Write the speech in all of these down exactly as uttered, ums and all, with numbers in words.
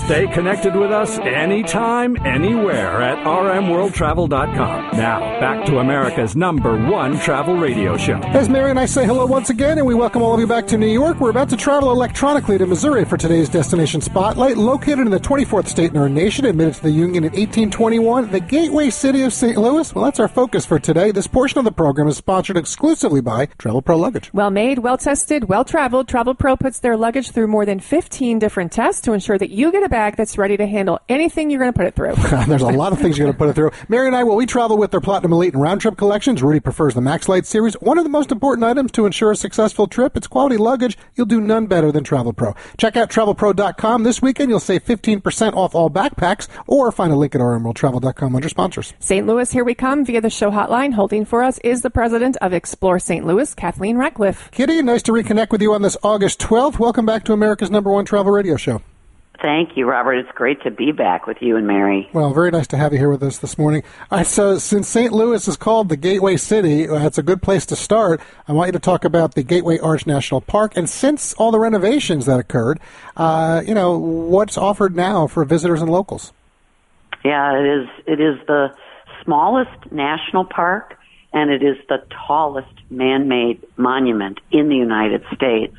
Stay connected with us anytime, anywhere at r m world travel dot com. Now, back to America's number one travel radio show. As Mary and I say hello once again, and we welcome all of you back to New York, we're about to travel electronically to Missouri for today's Destination Spotlight. Located in the twenty-fourth state in our nation, admitted to the Union in eighteen twenty-one, the gateway city of Saint Louis. Well, that's our focus for today. This portion of the program is sponsored exclusively by Travel Pro Luggage. Well made, well tested, well traveled, Travel Pro puts their luggage through more than fifteen different tests to ensure that you get a bag that's ready to handle anything you're going to put it through. There's a lot of things you're going to put it through. Mary and I, well, we travel with their Platinum Elite and Round Trip collections. Rudy prefers the Max Light series. One of the most important items to ensure a successful trip, it's quality luggage. You'll do none better than Travel Pro. Check out travel pro dot com this weekend. You'll save fifteen percent off all backpacks, or find a link at r m world travel dot com under sponsors. Saint Louis, here we come via the show hotline. Holding for us is the president of Explore Saint Louis, Kathleen Ratcliffe. Kitty, nice to reconnect with you on this August twelfth. Welcome back to America's number one travel radio show. Thank you, Robert. It's great to be back with you and Mary. Well, very nice to have you here with us this morning. All right, so since Saint Louis is called the Gateway City, that's a good place to start. I want you to talk about the Gateway Arch National Park. And since all the renovations that occurred, uh, you know, what's offered now for visitors and locals? Yeah, it is. It is the smallest national park, and it is the tallest man-made monument in the United States.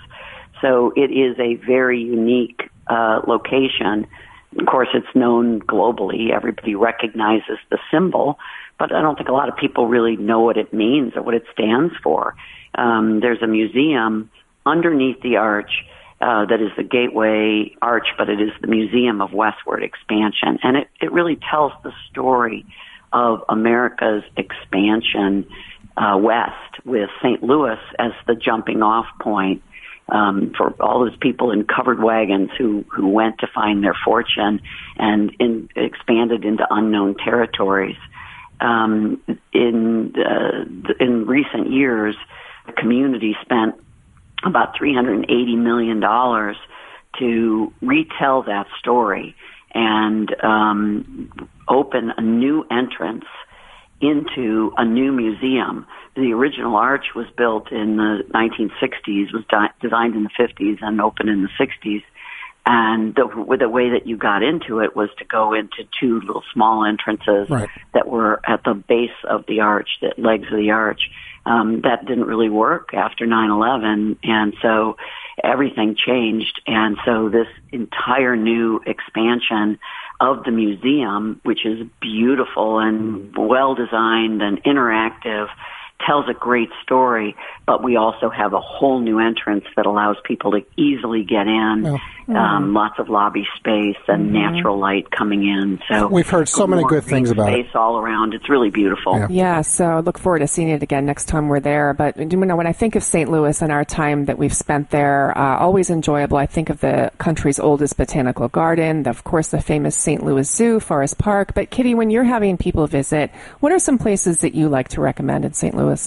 So it is a very unique uh, location. Of course, it's known globally. Everybody recognizes the symbol, but I don't think a lot of people really know what it means or what it stands for. Um, there's a museum underneath the arch uh, that is the Gateway Arch, but it is the Museum of Westward Expansion. And it, it really tells the story of America's expansion uh, west, with Saint Louis as the jumping off point um, for all those people in covered wagons who, who went to find their fortune and in, expanded into unknown territories. Um, in uh, in recent years, the community spent about three hundred eighty million dollars to retell that story and um, open a new entrance into a new museum. The original arch was built in the nineteen sixties, was di- designed in the fifties and opened in the sixties. And the, the way that you got into it was to go into two little small entrances right. that were at the base of the arch, the legs of the arch. Um, that didn't really work after nine eleven, and so everything changed. And so this entire new expansion of the museum, which is beautiful and well-designed and interactive, tells a great story, but we also have a whole new entrance that allows people to easily get in, oh. um, mm-hmm. lots of lobby space and mm-hmm. natural light coming in. So we've heard so many good things about space it. all around. It's really beautiful. Yeah. yeah, so I look forward to seeing it again next time we're there. But you know, when I think of Saint Louis and our time that we've spent there, uh, always enjoyable. I think of the country's oldest botanical garden, the, of course, the famous Saint Louis Zoo, Forest Park. But Kitty, when you're having people visit, what are some places that you like to recommend in Saint Louis?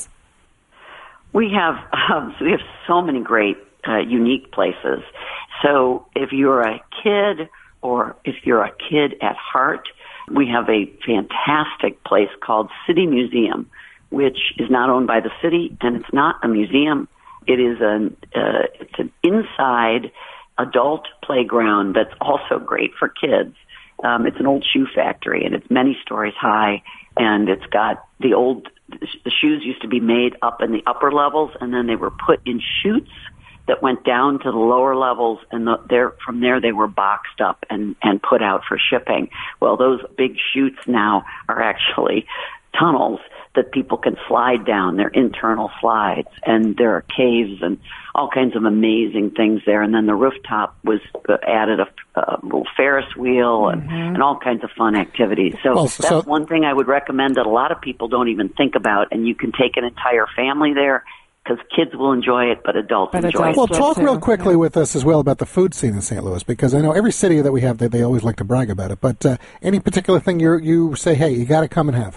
We have um, so we have so many great, uh, unique places. So if you're a kid or if you're a kid at heart, we have a fantastic place called City Museum, which is not owned by the city, and it's not a museum. It is an uh, it's an inside adult playground that's also great for kids. Um, it's an old shoe factory, and it's many stories high, and it's got the old. The shoes used to be made up in the upper levels, and then they were put in chutes that went down to the lower levels, and the, there, from there they were boxed up and, and put out for shipping. Well, those big chutes now are actually tunnels that people can slide down. They're internal slides, and there are caves and all kinds of amazing things there. And then the rooftop was uh, added a, a little Ferris wheel and, mm-hmm. and all kinds of fun activities. So well, that's so, one thing I would recommend that a lot of people don't even think about, and you can take an entire family there because kids will enjoy it, but adults but enjoy adults it. Well, talk real quickly yeah. with us as well about the food scene in Saint Louis, because I know every city that we have, they, they always like to brag about it. But uh, any particular thing you you say, hey, you got to come and have?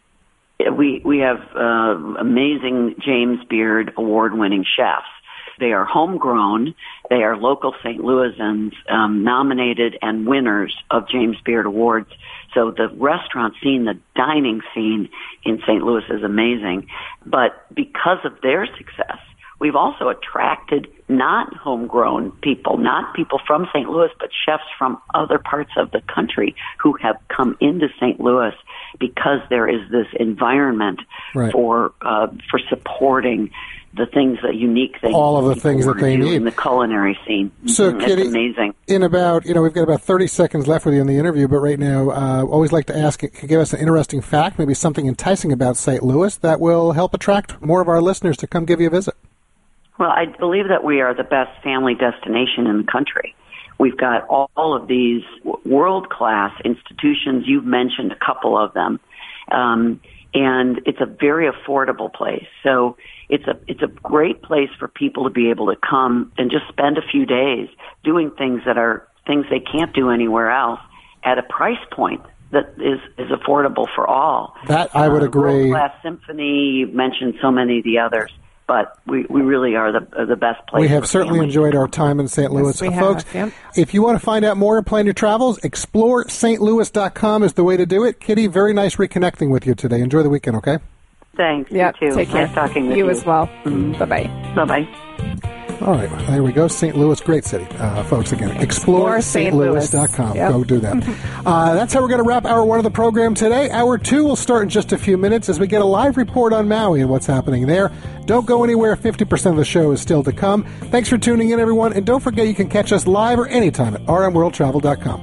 We we have uh, amazing James Beard award-winning chefs. They are homegrown. They are local Saint Louisans, um, nominated and winners of James Beard Awards. So the restaurant scene, the dining scene in Saint Louis is amazing. But because of their success, we've also attracted not homegrown people, not people from Saint Louis, but chefs from other parts of the country who have come into Saint Louis because there is this environment right. for uh, for supporting the things, the unique things, all of the things that they need in the culinary scene. So, mm, Kitty, it's amazing. In about, you know, we've got about thirty seconds left with you in the interview, but right now, uh, always like to ask, give us an interesting fact, maybe something enticing about Saint Louis that will help attract more of our listeners to come give you a visit. Well, I believe that we are the best family destination in the country. We've got all, all of these world-class institutions. You've mentioned a couple of them. Um, and it's a very affordable place. So it's a it's a great place for people to be able to come and just spend a few days doing things that are things they can't do anywhere else at a price point that is, is affordable for all. That I would uh, agree. World-class Symphony, you've mentioned so many of the others. But we, we really are the are the best place. We have certainly enjoyed our time in Saint Louis. Yes, we uh, have, folks, yeah. If you want to find out more and plan your travels, explore st louis dot com is the way to do it. Kitty, very nice reconnecting with you today. Enjoy the weekend, okay? Thanks. Yeah, you too. take care. Nice talking with you. You as well. Mm-hmm. Bye-bye. Bye-bye. All right, well, there we go. Saint Louis, great city. Uh, folks, again, explore st louis dot com. Yep. Go do that. uh, that's how we're going to wrap hour one of the program today. Hour two will start in just a few minutes as we get a live report on Maui and what's happening there. Don't go anywhere. fifty percent of the show is still to come. Thanks for tuning in, everyone. And don't forget you can catch us live or anytime at r m world travel dot com.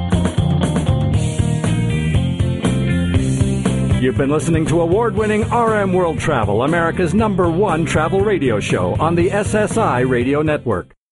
You've been listening to award-winning R M World Travel, America's number one travel radio show on the S S I Radio Network.